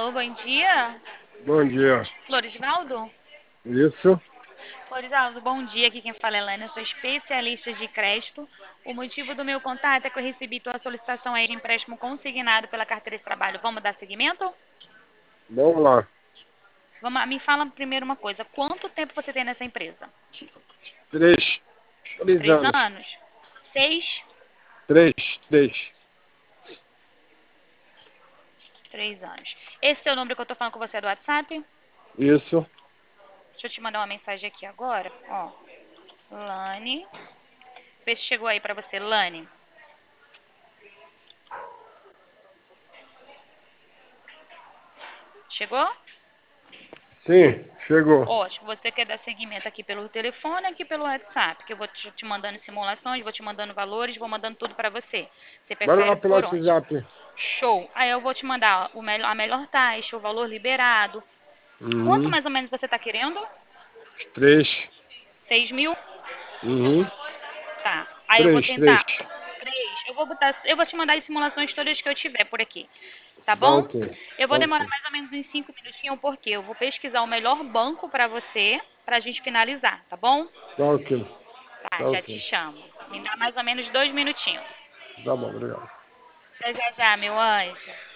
Alô, bom dia. Bom dia. Florisvaldo? Isso? Florisvaldo, bom dia. Aqui quem fala é Helena, eu sou especialista de crédito. O motivo do meu contato é que eu recebi tua solicitação aí de empréstimo consignado pela carteira de trabalho. Vamos dar seguimento? Vamos lá. Me fala primeiro uma coisa. Quanto tempo você tem nessa empresa? Três Três anos. anos? Seis? Três. 3 anos. Esse é o número que eu tô falando com você é do WhatsApp? Isso? Deixa eu te mandar uma mensagem aqui agora. Ó, Lani. Vê se chegou aí pra você, Lani. Chegou? Sim, chegou. Ótimo, você quer dar seguimento aqui pelo telefone, aqui pelo WhatsApp, que eu vou te mandando simulações, vou te mandando valores, vou mandando tudo para você. Você Manda lá prefere pelo por onde? WhatsApp. Show. Aí eu vou te mandar a melhor taxa, o valor liberado. Quanto Uhum. mais ou menos você está querendo? Três. 6 mil? Uhum. Tá. Aí eu vou Três. tentar. 3. Eu vou te mandar as simulações todas que eu tiver por aqui. Tá Tá bom? ok. Eu Tá vou ok. demorar mais ou menos uns 5 minutinhos, porque eu vou pesquisar o melhor banco para você, pra gente finalizar, tá bom? Tá ok. Tá, Tá já ok. te chamo. Me dá mais ou menos 2 minutinhos. Tá bom, obrigado. Até já já, meu anjo.